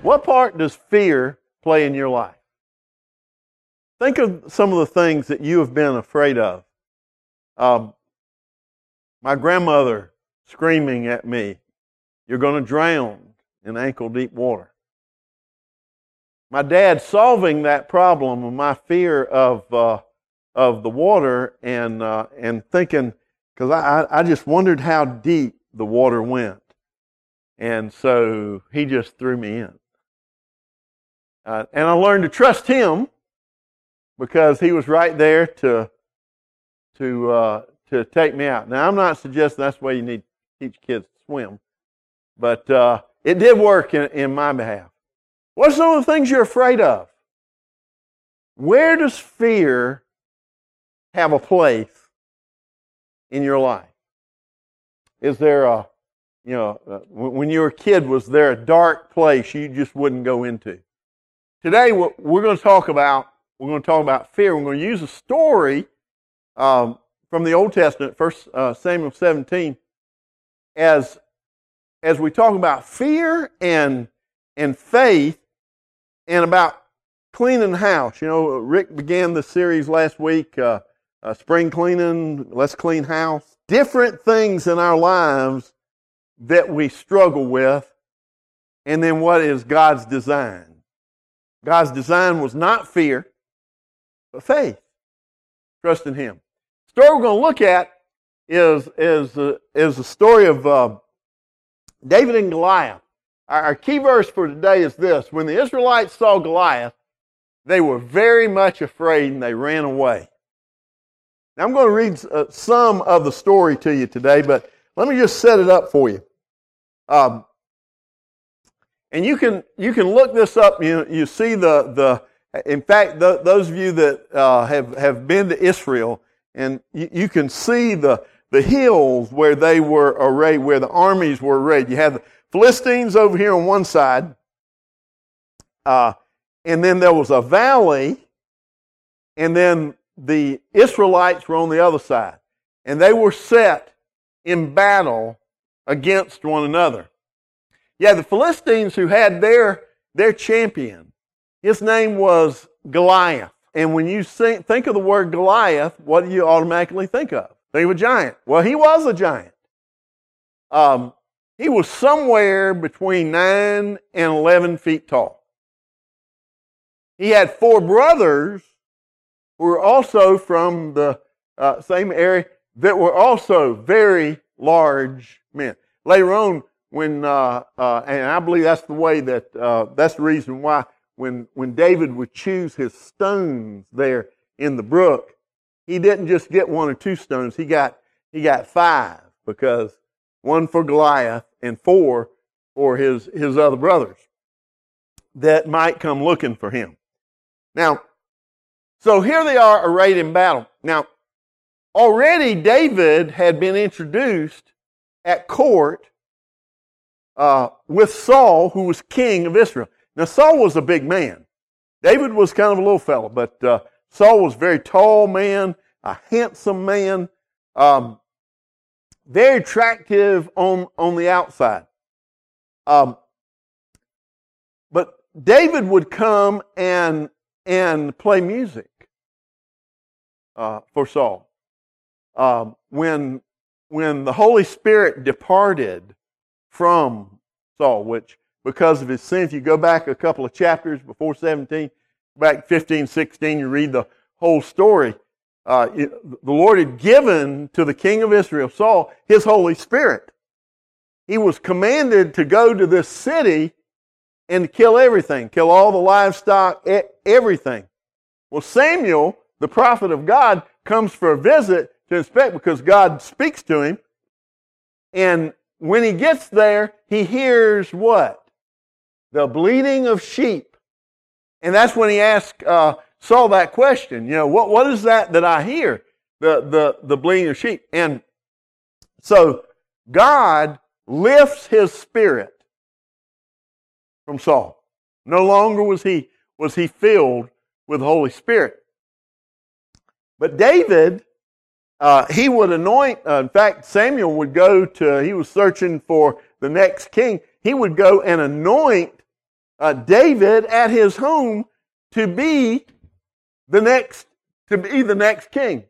What part does fear play in your life? Think of some of the things that you have been afraid of. My grandmother screaming at me, "You're going to drown in ankle-deep water." My dad solving that problem of my fear of the water and thinking, because I just wondered how deep the water went. And so he just threw me in. And I learned to trust him because he was right there to take me out. Now, I'm not suggesting that's the way you need to teach kids to swim, but it did work in my behalf. What are some of the things you're afraid of? Where does fear have a place in your life? Is there when you were a kid, was there a dark place you just wouldn't go into? Today, we're going to talk about fear. We're going to use a story from the Old Testament, 1 Samuel 17, as we talk about fear and faith and about cleaning the house. You know, Rick began the series last week, spring cleaning, let's clean house. Different things in our lives that we struggle with, and then what is God's design? God's design was not fear, but faith. Trust in Him. The story we're going to look at is the story of David and Goliath. Our key verse for today is this: when the Israelites saw Goliath, they were very much afraid and they ran away. Now I'm going to read some of the story to you today, but let me just set it up for you. And you can look this up. You see in fact, those of you that have been to Israel, and you can see the hills where they were arrayed, where the armies were arrayed. You have the Philistines over here on one side, and then there was a valley, and then the Israelites were on the other side. And they were set in battle against one another. Yeah, the Philistines who had their champion, his name was Goliath. And when you think of the word Goliath, what do you automatically think of? Think of a giant. Well, he was a giant. He was somewhere between 9 and 11 feet tall. He had 4 brothers who were also from the same area that were also very large men. Later on, when and I believe that's the way that that's the reason why when David would choose his stones there in the brook, he didn't just get 1 or 2 stones. He got 5, because 1 for Goliath and 4 for his other brothers that might come looking for him. Now, so here they are arrayed in battle. Now, already David had been introduced at court with Saul, who was king of Israel. Now, Saul was a big man. David was kind of a little fellow, but Saul was a very tall man, a handsome man, very attractive on the outside. But David would come and play music for Saul. When the Holy Spirit departed from Saul, which because of his sin, if you go back a couple of chapters before 17, back 15, 16, you read the whole story. The Lord had given to the king of Israel, Saul, His Holy Spirit. He was commanded to go to this city and kill everything, kill all the livestock, everything. Well, Samuel, the prophet of God, comes for a visit to inspect because God speaks to him. And when he gets there, he hears what? The bleating of sheep. And that's when he asks Saul that question. You know, what is that I hear? The bleating of sheep. And so God lifts His spirit from Saul. No longer was he filled with the Holy Spirit. But David, he would anoint, in fact, Samuel would go he was searching for the next king. He would go and anoint David at his home to be the next king.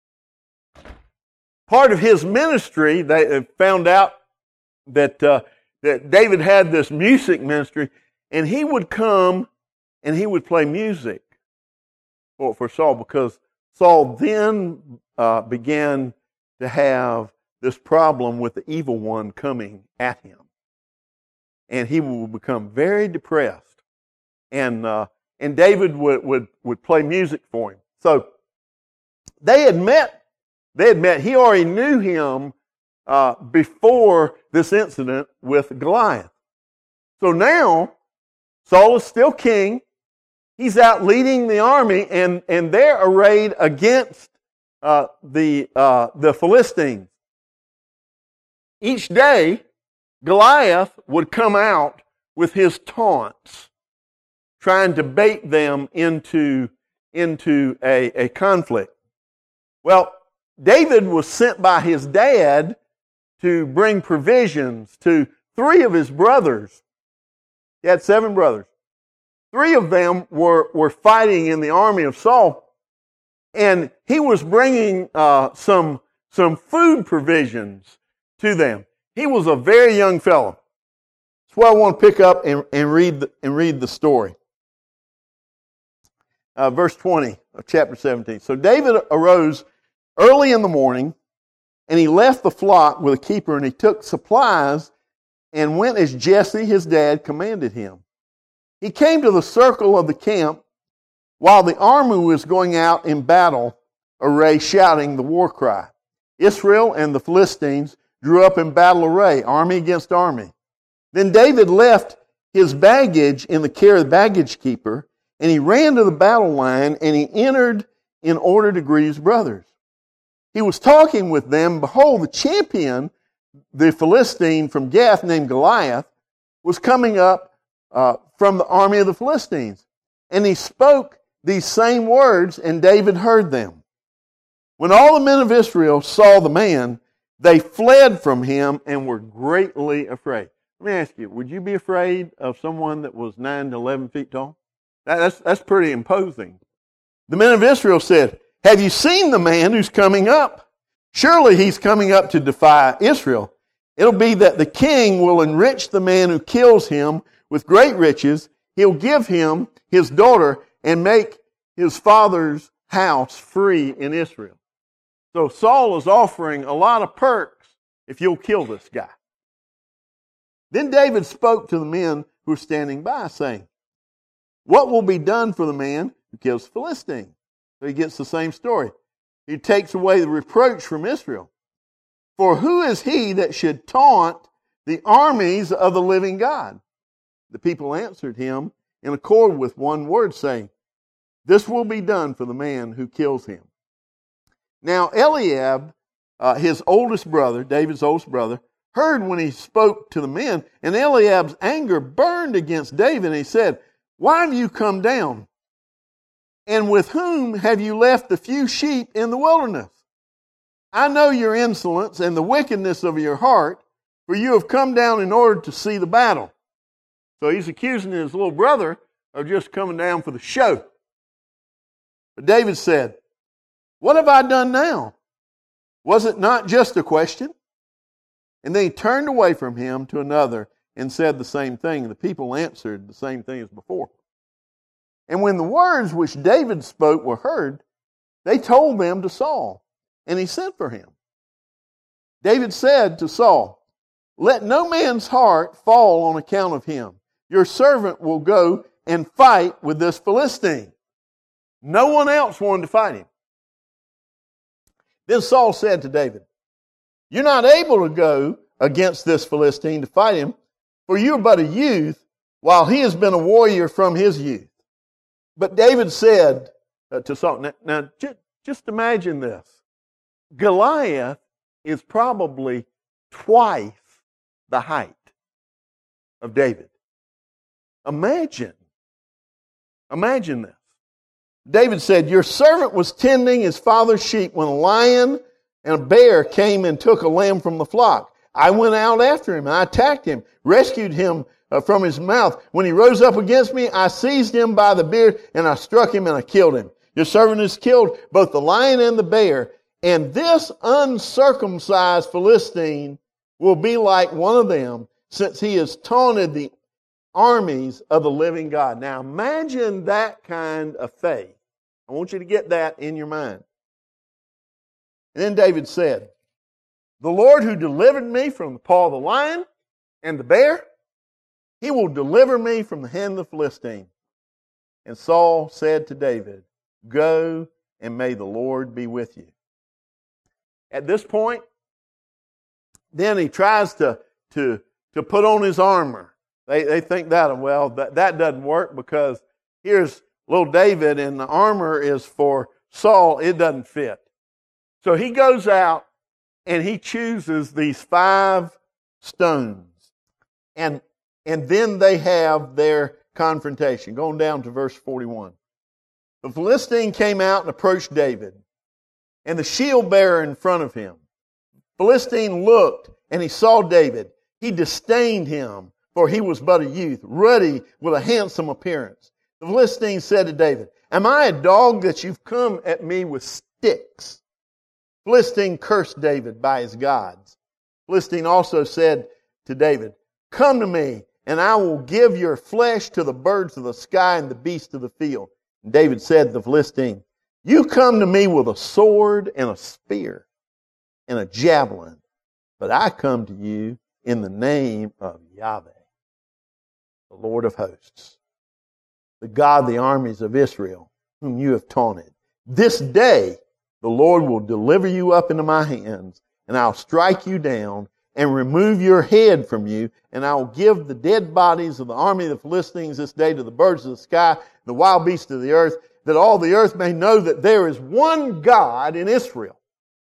Part of his ministry, they found out that David had this music ministry, and he would come and he would play music for Saul, because Saul then began to have this problem with the evil one coming at him. And he would become very depressed. And David would play music for him. So they had met. He already knew him before this incident with Goliath. So now Saul is still king. He's out leading the army, and they're arrayed against the Philistines. Each day, Goliath would come out with his taunts, trying to bait them into a conflict. Well, David was sent by his dad to bring provisions to 3 of his brothers. He had 7 brothers. 3 of them were fighting in the army of Saul, and he was bringing some food provisions to them. He was a very young fellow. That's where I want to pick up and read the story. Verse 20 of chapter 17. So David arose early in the morning, and he left the flock with a keeper, and he took supplies and went as Jesse, his dad, commanded him. He came to the circle of the camp while the army was going out in battle array, shouting the war cry. Israel and the Philistines drew up in battle array, army against army. Then David left his baggage in the care of the baggage keeper, and he ran to the battle line, and he entered in order to greet his brothers. He was talking with them. Behold, the champion, the Philistine from Gath named Goliath, was coming up from the army of the Philistines. And he spoke these same words, and David heard them. When all the men of Israel saw the man, they fled from him and were greatly afraid. Let me ask you, would you be afraid of someone that was 9 to 11 feet tall? That's pretty imposing. The men of Israel said, have you seen the man who's coming up? Surely he's coming up to defy Israel. It'll be that the king will enrich the man who kills him with great riches. He'll give him his daughter and make his father's house free in Israel. So Saul is offering a lot of perks if you'll kill this guy. Then David spoke to the men who were standing by, saying, what will be done for the man who kills the Philistine? So he gets the same story. He takes away the reproach from Israel. For who is he that should taunt the armies of the living God? The people answered him in accord with one word, saying, this will be done for the man who kills him. Now Eliab, his oldest brother, David's oldest brother, heard when he spoke to the men, and Eliab's anger burned against David, and he said, why have you come down? And with whom have you left the few sheep in the wilderness? I know your insolence and the wickedness of your heart, for you have come down in order to see the battle. So he's accusing his little brother of just coming down for the show. But David said, what have I done now? Was it not just a question? And then he turned away from him to another and said the same thing. And the people answered the same thing as before. And when the words which David spoke were heard, they told them to Saul, and he sent for him. David said to Saul, let no man's heart fall on account of him. Your servant will go and fight with this Philistine. No one else wanted to fight him. Then Saul said to David, you're not able to go against this Philistine to fight him, for you are but a youth, while he has been a warrior from his youth. But David said to Saul, now just imagine this. Goliath is probably twice the height of David. Imagine this. David said, your servant was tending his father's sheep when a lion and a bear came and took a lamb from the flock. I went out after him and I attacked him, rescued him from his mouth. When he rose up against me, I seized him by the beard, and I struck him, and I killed him. Your servant has killed both the lion and the bear, and this uncircumcised Philistine will be like one of them, since he has taunted the armies of the living God. Now imagine that kind of faith. I want you to get that in your mind. And then David said, the Lord who delivered me from the paw of the lion and the bear, he will deliver me from the hand of the Philistine. And Saul said to David, go, and may the Lord be with you. At this point, then he tries to put on his armor. They think that, well, that doesn't work because here's little David and the armor is for Saul. It doesn't fit. So he goes out and he chooses these 5 stones. And then they have their confrontation. Going down to verse 41. The Philistine came out and approached David, and the shield bearer in front of him. Philistine looked, and he saw David. He disdained him, for he was but a youth, ruddy with a handsome appearance. The Philistine said to David, am I a dog that you've come at me with sticks? Philistine cursed David by his gods. Philistine also said to David, come to me, and I will give your flesh to the birds of the sky and the beasts of the field. And David said to the Philistine, you come to me with a sword and a spear and a javelin, but I come to you in the name of Yahweh, the Lord of hosts, the God of the armies of Israel, whom you have taunted. This day the Lord will deliver you up into my hands, and I'll strike you down and remove your head from you, and I will give the dead bodies of the army of the Philistines this day to the birds of the sky, the wild beasts of the earth, that all the earth may know that there is one God in Israel,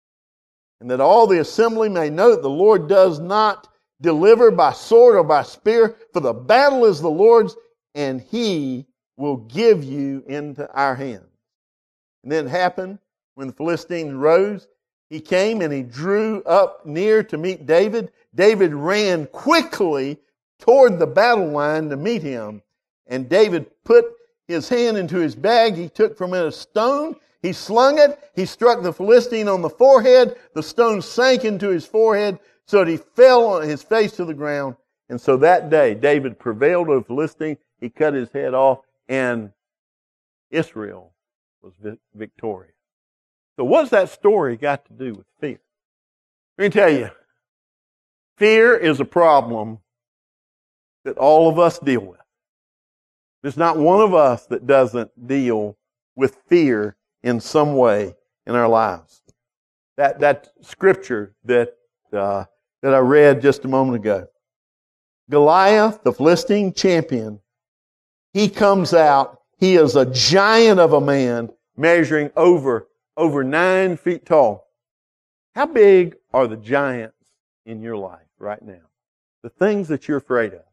and that all the assembly may know that the Lord does not deliver by sword or by spear, for the battle is the Lord's, and He will give you into our hands. And then it happened when the Philistines rose, he came and he drew up near to meet David. David ran quickly toward the battle line to meet him. And David put his hand into his bag. He took from it a stone. He slung it. He struck the Philistine on the forehead. The stone sank into his forehead so that he fell on his face to the ground. And so that day, David prevailed over the Philistine. He cut his head off, and Israel was victorious. So what's that story got to do with fear? Let me tell you, fear is a problem that all of us deal with. There's not one of us that doesn't deal with fear in some way in our lives. That scripture that I read just a moment ago. Goliath, the Philistine champion, he comes out. He is a giant of a man, measuring over 9 feet tall. How big are the giants in your life right now? The things that you're afraid of.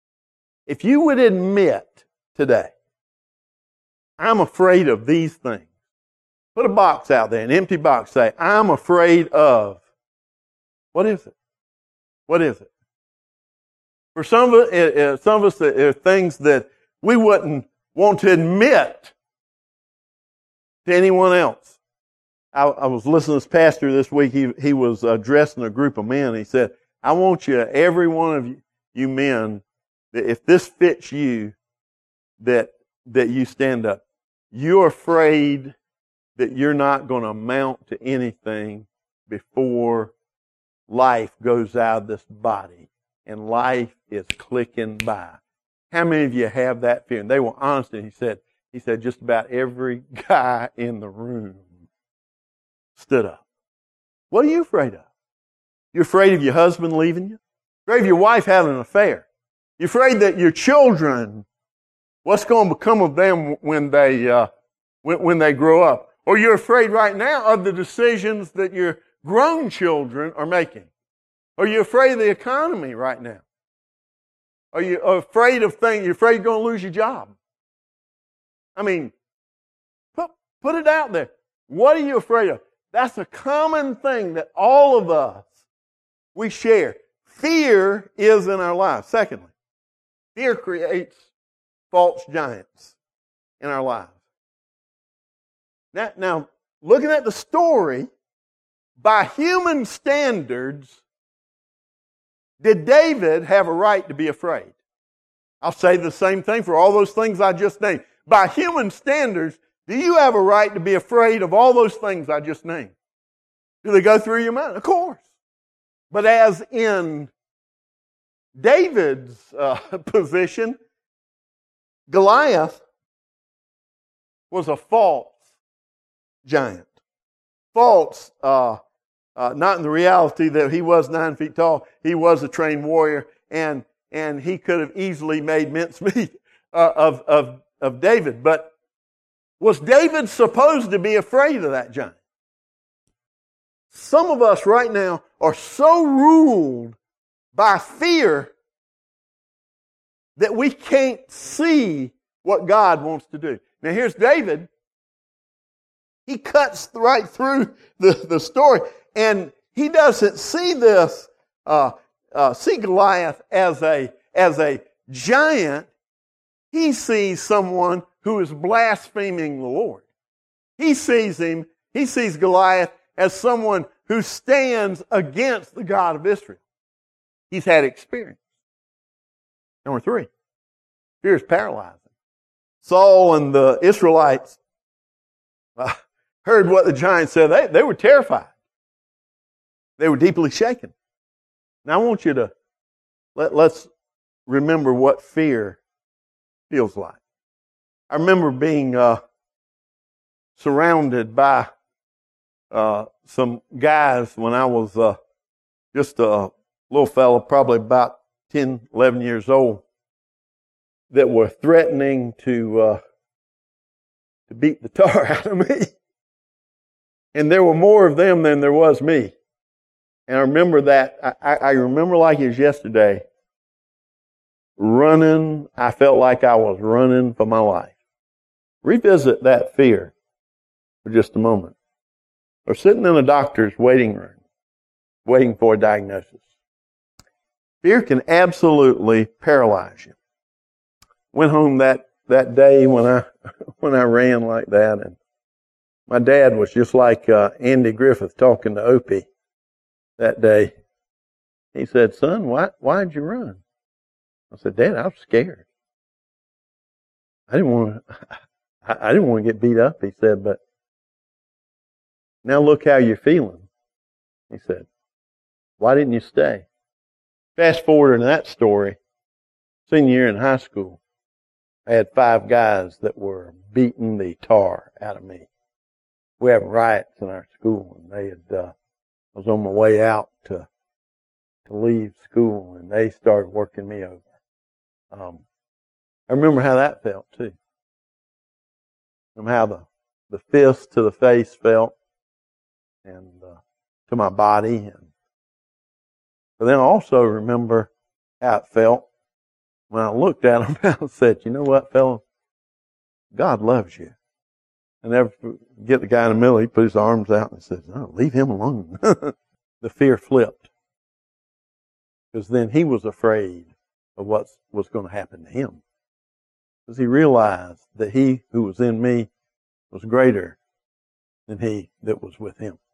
If you would admit today, I'm afraid of these things. Put a box out there, an empty box. Say, I'm afraid of. What is it? What is it? For some of us, there are things that we wouldn't want to admit to anyone else. I was listening to this pastor this week. He was addressing a group of men. He said, I want you, every one of you men, that if this fits you, that you stand up. You're afraid that you're not going to amount to anything before life goes out of this body and life is clicking by. How many of you have that fear? And they were honest, and he said just about every guy in the room stood up. What are you afraid of? You're afraid of your husband leaving you? You're afraid of your wife having an affair? You're afraid that your children, what's going to become of them when they grow up? Or you're afraid right now of the decisions that your grown children are making? Are you afraid of the economy right now? Are you afraid of things? You're afraid you're going to lose your job? I mean, put it out there. What are you afraid of? That's a common thing that all of us, we share. Fear is in our lives. Secondly, Fear creates false giants in our lives. Now, looking at the story, by human standards, did David have a right to be afraid? I'll say the same thing for all those things I just named. By human standards, do you have a right to be afraid of all those things I just named? Do they go through your mind? Of course. But as in David's position, Goliath was a false giant. False, not in the reality that he was 9 feet tall. He was a trained warrior, and he could have easily made mincemeat of David. But was David supposed to be afraid of that giant? Some of us right now are so ruled by fear that we can't see what God wants to do. Now here's David. He cuts right through the story, and he doesn't see this, see Goliath as a giant. He sees someone who is blaspheming the Lord. He sees Goliath as someone who stands against the God of Israel. He's had experience. Number 3, fear is paralyzing. Saul and the Israelites heard what the giant said. They were terrified. They were deeply shaken. Now I want you to, let's remember what fear feels like. I remember being surrounded by some guys when I was just a little fella, probably about 10, 11 years old, that were threatening to beat the tar out of me. And there were more of them than there was me. And I remember that, I remember like it was yesterday, running. I felt like I was running for my life. Revisit that fear for just a moment. Or sitting in a doctor's waiting room, waiting for a diagnosis. Fear can absolutely paralyze you. Went home that day when I ran like that, and my dad was just like Andy Griffith talking to Opie that day. He said, "Son, why'd you run?" I said, "Dad, I was scared. I didn't want to get beat up." He said, "But now look how you're feeling." He said, "Why didn't you stay?" Fast forward in that story, senior year in high school, I had 5 guys that were beating the tar out of me. We had riots in our school, and I was on my way out to leave school, and they started working me over. I remember how that felt too. From how the fist to the face felt, and to my body, but then I also remember how it felt when I looked at them and said, "You know what, fella? God loves you." I never forget the guy in the middle. He put his arms out and said, "No, leave him alone." The fear flipped, because then he was afraid of what was going to happen to him, because he realized that he who was in me was greater than he that was with him.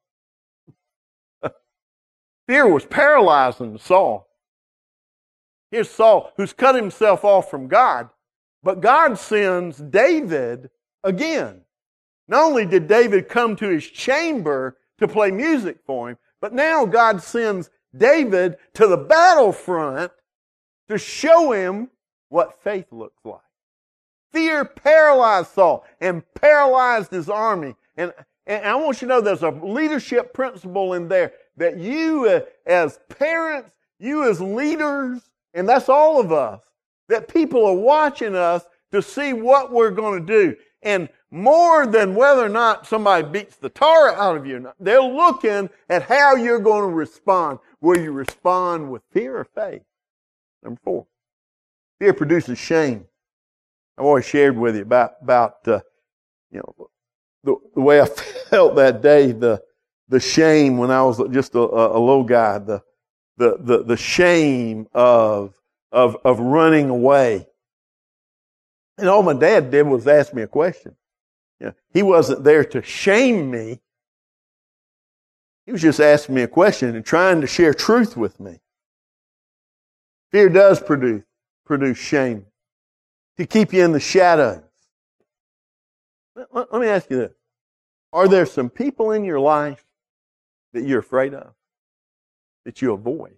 Fear was paralyzing Saul. Here's Saul, who's cut himself off from God, but God sends David again. Not only did David come to his chamber to play music for him, but now God sends David to the battlefront to show him what faith looks like. Fear paralyzed Saul and paralyzed his army. And I want you to know there's a leadership principle in there that you as parents, you as leaders, and that's all of us, that people are watching us to see what we're going to do. And more than whether or not somebody beats the tar out of you, they're looking at how you're going to respond. Will you respond with fear or faith? Number 4, fear produces shame. I've always shared with you about the way I felt that day, the shame when I was just a little guy, the shame of of running away. And all my dad did was ask me a question. He wasn't there to shame me. He was just asking me a question and trying to share truth with me. Fear does produce shame, to keep you in the shadows. Let me ask you this. Are there some people in your life that you're afraid of, that you avoid?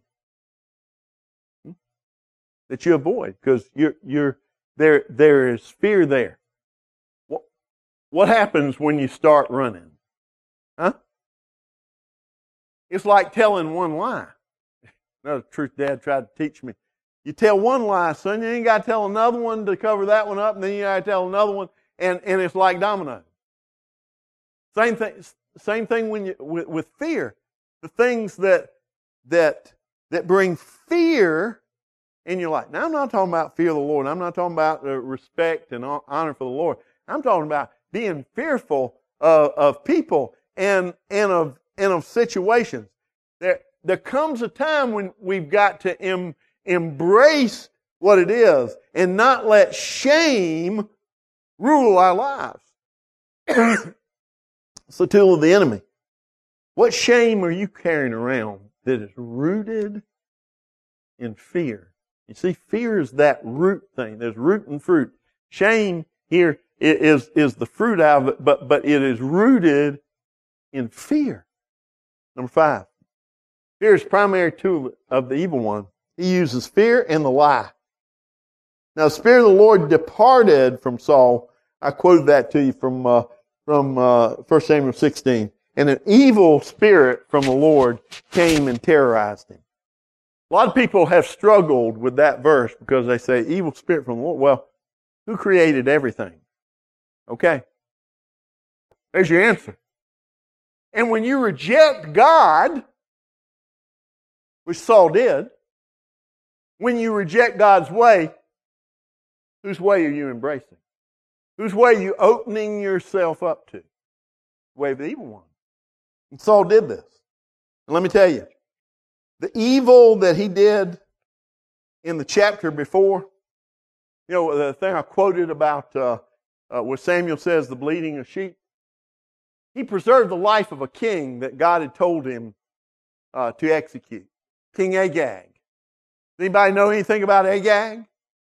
That you avoid because there is fear there. What happens when you start running? Huh? It's like telling one lie. Another truth Dad tried to teach me. You tell one lie, son, you ain't got to tell another one to cover that one up, and then you got to tell another one, and it's like dominoes. Same thing when with fear. The things that bring fear in your life. Now, I'm not talking about fear of the Lord. I'm not talking about respect and honor for the Lord. I'm talking about being fearful of people and of situations. There comes a time when we've got to embrace what it is and not let shame rule our lives. It's the tool of the enemy. What shame are you carrying around that is rooted in fear? You see, fear is that root thing. There's root and fruit. Shame here is the fruit out of it, but it is rooted in fear. Number 5. Fear is the primary tool of the evil one. He uses fear and the lie. Now, the Spirit of the Lord departed from Saul. I quoted that to you from 1 Samuel 16. And an evil spirit from the Lord came and terrorized him. A lot of people have struggled with that verse because they say, evil spirit from the Lord. Well, who created everything? Okay. There's your answer. And when you reject God, which Saul did, when you reject God's way, whose way are you embracing? Whose way are you opening yourself up to? The way of the evil one. And Saul did this. And let me tell you, the evil that he did in the chapter before, you know, the thing I quoted about where Samuel says the bleating of sheep, he preserved the life of a king that God had told him to execute. King Agag. Anybody know anything about Agag?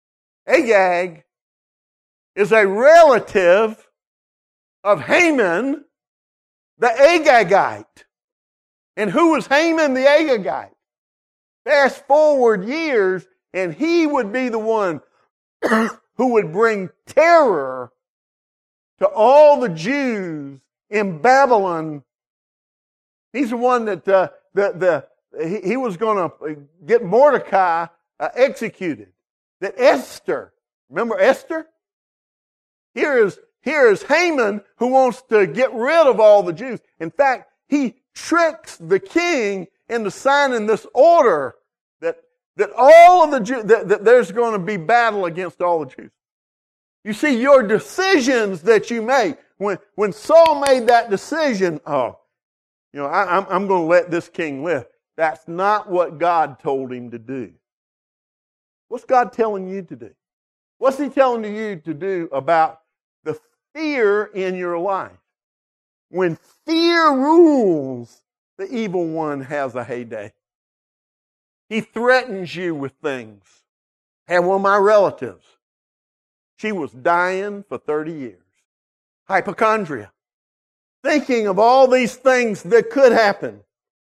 Agag is a relative of Haman, the Agagite. And who was Haman the Agagite? Fast forward years, and he would be the one who would bring terror to all the Jews in Babylon. He's the one that he was going to get Mordecai executed. That Esther, remember Esther? Here is Haman who wants to get rid of all the Jews. In fact, he tricks the king into signing this order that all of the Jews, that there's going to be battle against all the Jews. You see, your decisions that you make, when Saul made that decision, I'm going to let this king live. That's not what God told him to do. What's God telling you to do? What's He telling you to do about the fear in your life? When fear rules, the evil one has a heyday. He threatens you with things. I had one of my relatives. She was dying for 30 years. Hypochondria. Thinking of all these things that could happen.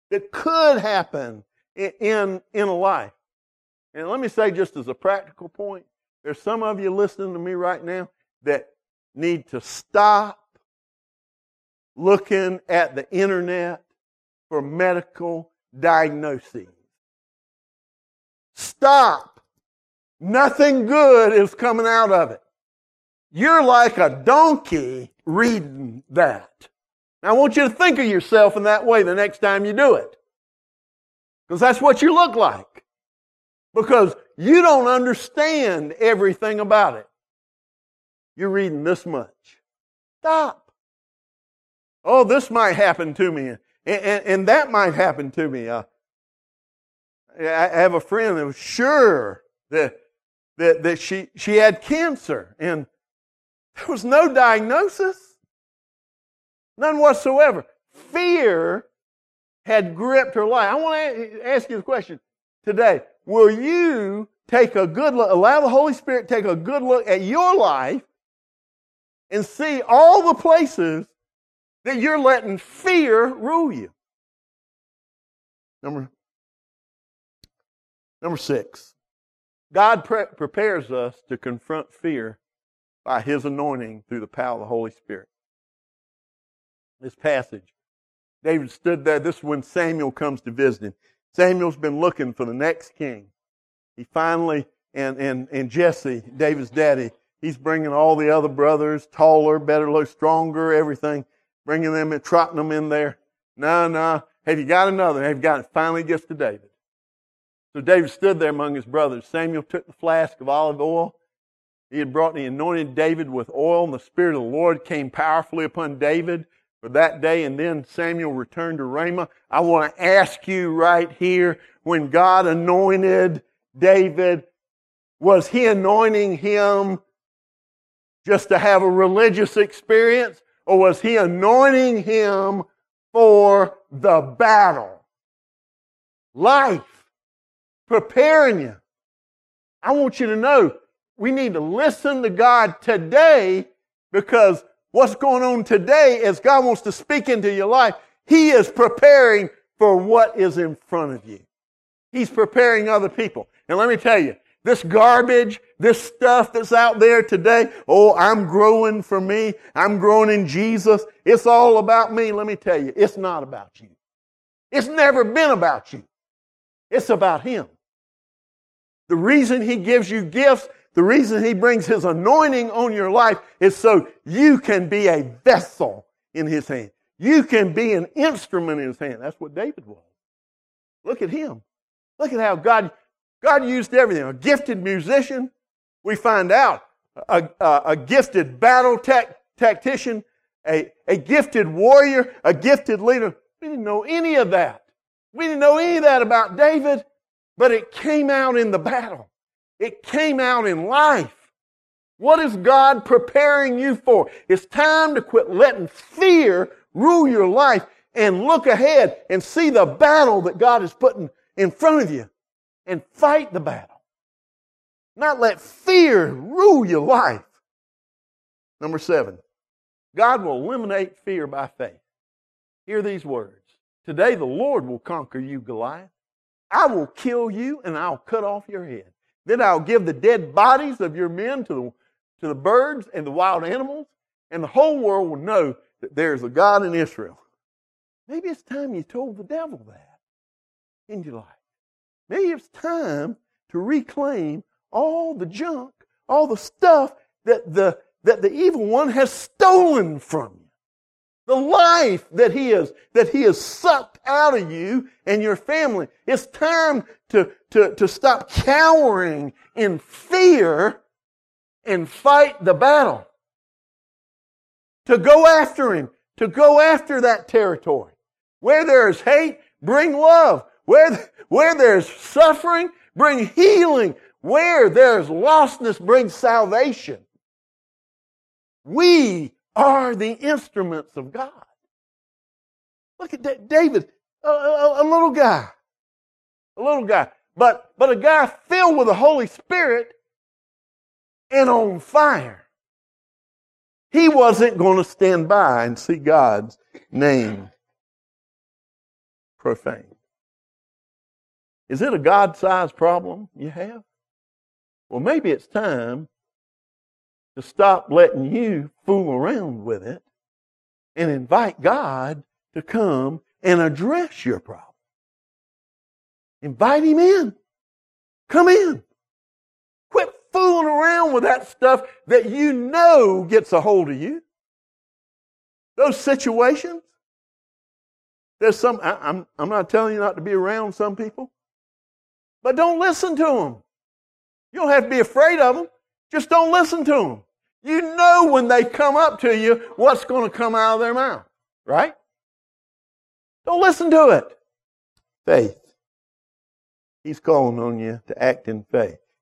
In a life. And let me say, just as a practical point, there's some of you listening to me right now that need to stop looking at the internet for medical diagnoses. Stop. Nothing good is coming out of it. You're like a donkey reading that. Now, I want you to think of yourself in that way the next time you do it. Because that's what you look like. Because you don't understand everything about it. You're reading this much. Stop. Oh, this might happen to me. And that might happen to me. I have a friend that was sure that she had cancer, and there was no diagnosis, none whatsoever. Fear had gripped her life. I want to ask you the question today. Will you take a good look, allow the Holy Spirit to take a good look at your life and see all the places that you're letting fear rule you? Number 6. God prepares us to confront fear by His anointing through the power of the Holy Spirit. This passage, David stood there. This is when Samuel comes to visit him. Samuel's been looking for the next king. He finally, and Jesse, David's daddy, he's bringing all the other brothers, taller, better look, stronger, everything, bringing them and trotting them in there. No. Have you got another? Have you got it? Finally gets to David. So David stood there among his brothers. Samuel took the flask of olive oil. He had brought and he anointed David with oil, and the Spirit of the Lord came powerfully upon David for that day. And then Samuel returned to Ramah. I want to ask you right here, when God anointed David, was He anointing him just to have a religious experience, or was He anointing him for the battle? Life. Preparing you. I want you to know we need to listen to God today, because what's going on today, as God wants to speak into your life, He is preparing for what is in front of you. He's preparing other people. And let me tell you, this garbage, this stuff that's out there today, oh, I'm growing for me, I'm growing in Jesus, it's all about me. Let me tell you, it's not about you. It's never been about you. It's about Him. The reason He gives you gifts, the reason He brings His anointing on your life is so you can be a vessel in His hand. You can be an instrument in His hand. That's what David was. Look at him. Look at how God used everything. A gifted musician, we find out. A gifted battle tactician, a gifted warrior, a gifted leader. We didn't know any of that. We didn't know any of that about David. But it came out in the battle. It came out in life. What is God preparing you for? It's time to quit letting fear rule your life and look ahead and see the battle that God is putting in front of you and fight the battle. Not let fear rule your life. Number 7, God will eliminate fear by faith. Hear these words. Today the Lord will conquer you, Goliath. I will kill you and I'll cut off your head. Then I'll give the dead bodies of your men to the birds and the wild animals, and the whole world will know that there's a God in Israel. Maybe it's time you told the devil that in your life. Maybe it's time to reclaim all the junk, all the stuff that the evil one has stolen from you. The life that he has sucked out of you and your family. It's time to stop cowering in fear and fight the battle. To go after him. To go after that territory. Where there is hate, bring love. Where there's suffering, bring healing. Where there's lostness, bring salvation. We are the instruments of God. Look at David, a little guy. A little guy. But a guy filled with the Holy Spirit and on fire. He wasn't going to stand by and see God's name profaned. Is it a God-sized problem you have? Well, maybe it's time to stop letting you fool around with it and invite God to come and address your problem. Invite Him in. Come in. Quit fooling around with that stuff that you know gets a hold of you. Those situations. There's some, I'm not telling you not to be around some people, but don't listen to them. You don't have to be afraid of them. Just don't listen to them. You know when they come up to you what's going to come out of their mouth, right? Don't listen to it. Faith. He's calling on you to act in faith.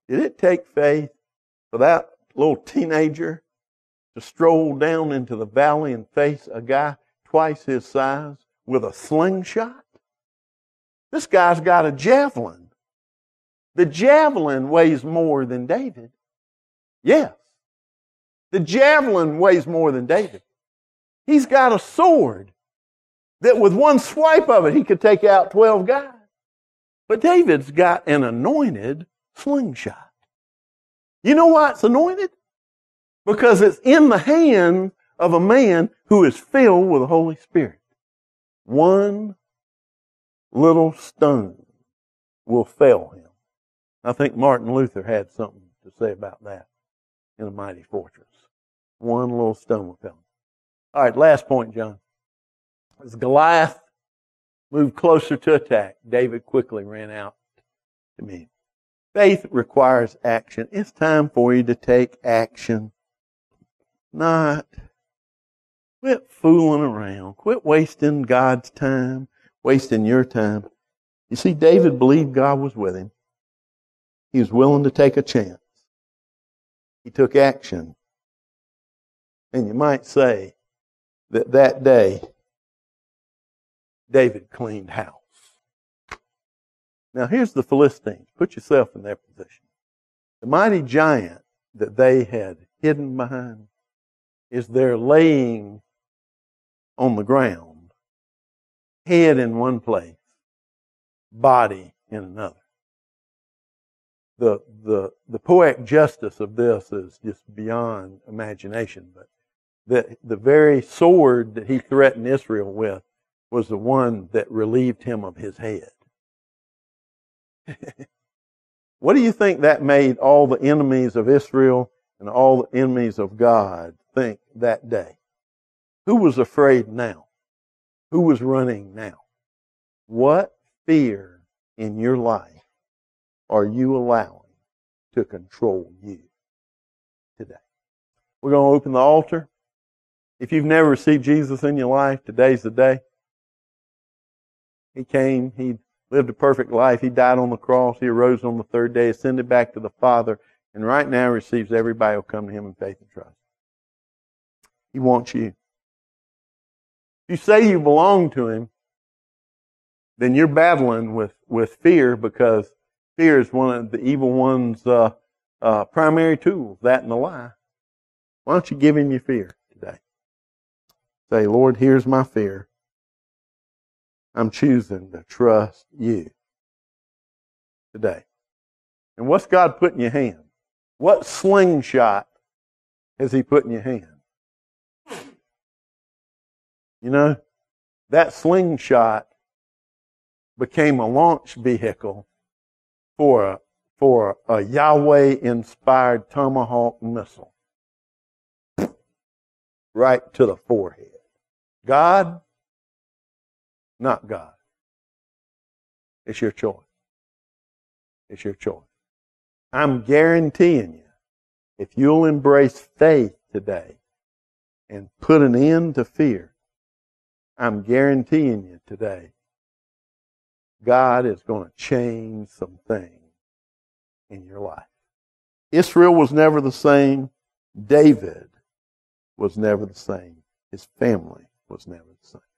Did it take faith for that little teenager to stroll down into the valley and face a guy twice his size with a slingshot? This guy's got a javelin. The javelin weighs more than David. Yes. The javelin weighs more than David. He's got a sword that with one swipe of it, he could take out 12 guys. But David's got an anointed slingshot. You know why it's anointed? Because it's in the hand of a man who is filled with the Holy Spirit. One little stone will fail him. I think Martin Luther had something to say about that in A Mighty Fortress. One little stone will fail him. All right, last point, John. As Goliath moved closer to attack, David quickly ran out to meet him. Faith requires action. It's time for you to take action. Not quit fooling around. Quit wasting God's time, wasting your time. You see, David believed God was with him. He was willing to take a chance. He took action. And you might say that that day, David cleaned house. Now here's the Philistines. Put yourself in their position. The mighty giant that they had hidden behind is there laying on the ground, head in one place, body in another. The poetic justice of this is just beyond imagination, but the very sword that he threatened Israel with was the one that relieved him of his head. What do you think that made all the enemies of Israel and all the enemies of God think that day? Who was afraid now? Who was running now? What fear in your life are you allowing to control you today? We're going to open the altar. If you've never received Jesus in your life, today's the day. He came, He lived a perfect life, He died on the cross, He arose on the third day, ascended back to the Father, and right now receives everybody who will come to Him in faith and trust. He wants you. If you say you belong to Him, then you're battling with fear, because fear is one of the evil one's primary tools, that and the lie. Why don't you give Him your fear today? Say, Lord, here's my fear. I'm choosing to trust you today. And what's God put in your hand? What slingshot has He put in your hand? You know, that slingshot became a launch vehicle for a Yahweh-inspired Tomahawk missile right to the forehead. God, not God. It's your choice. It's your choice. I'm guaranteeing you, if you'll embrace faith today and put an end to fear, I'm guaranteeing you today, God is going to change some things in your life. Israel was never the same. David was never the same. His family was never the same.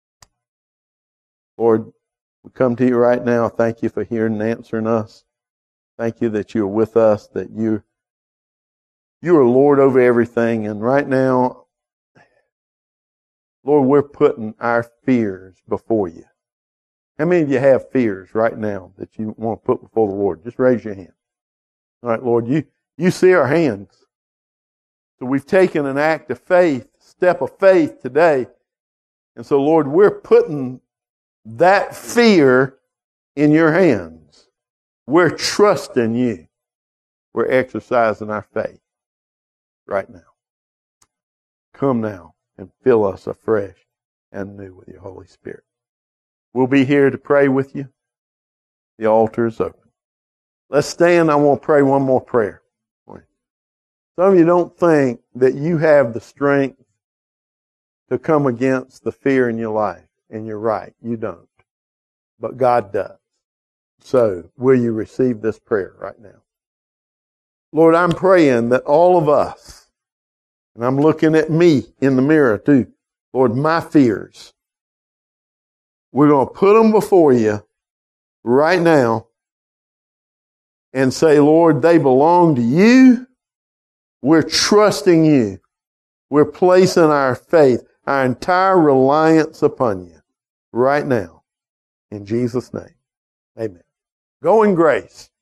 Lord, we come to you right now. Thank you for hearing and answering us. Thank you that you're with us, that you are Lord over everything. And right now, Lord, we're putting our fears before you. How many of you have fears right now that you want to put before the Lord? Just raise your hand. All right, Lord, you see our hands. So we've taken an act of faith, step of faith today. And so, Lord, we're putting that fear in your hands. We're trusting you. We're exercising our faith right now. Come now and fill us afresh and new with your Holy Spirit. We'll be here to pray with you. The altar is open. Let's stand. I want to pray one more prayer. Some of you don't think that you have the strength to come against the fear in your life, and you're right. You don't. But God does. So, will you receive this prayer right now? Lord, I'm praying that all of us, and I'm looking at me in the mirror too, Lord, my fears, we're going to put them before you right now and say, Lord, they belong to you. We're trusting you. We're placing our faith, our entire reliance upon you right now. In Jesus' name, amen. Go in grace.